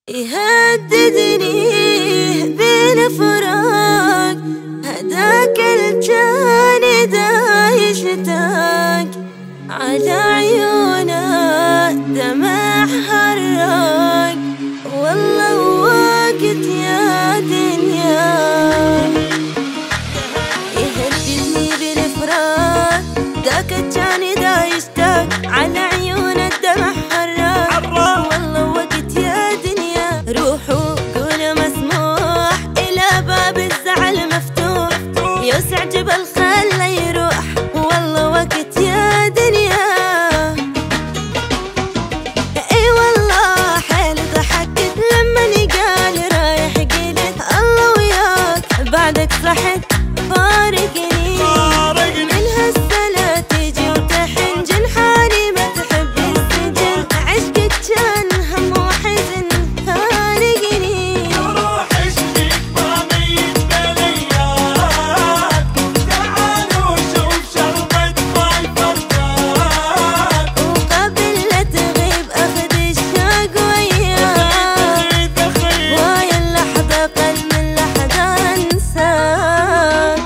يهددني بالفراق، هداك الجاني دايش تاك على عيونه دمع حراق. والله وقت يا دنيا يهددني بالفراق، ذاك الجاني دايش تاك على عيونه دمع حراق. والله وقت يا دنيا روحوا قولوا مسموح، إلى باب الزعل مفتوح، يوسع جبل خله يروح. والله وقت يا دنيا اي والله حيل ضحكت لما قال رايح، قلت الله وياك بعدك صحت فارقني. من هالسنة تجي وتحن جنحاني ما تحب السجن، عشقك كان هم وحزن فارقني. روح عشقك ما ميت بليات، تعال وشوف شربت ماي فرقات، وقبل لا تغيب اخذ الشوق وياك، وهاي اللحظة قل من لحظة انساك.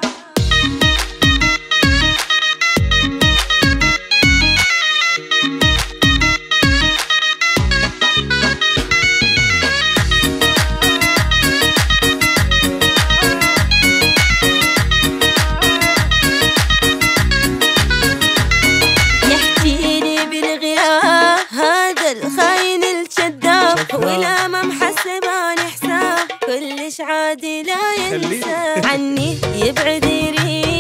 يحكيني بالغياب هذا الخاين الكذاب، ولا ما محسباني حساب كلش عادي لا ينسى عني، يبعد يريد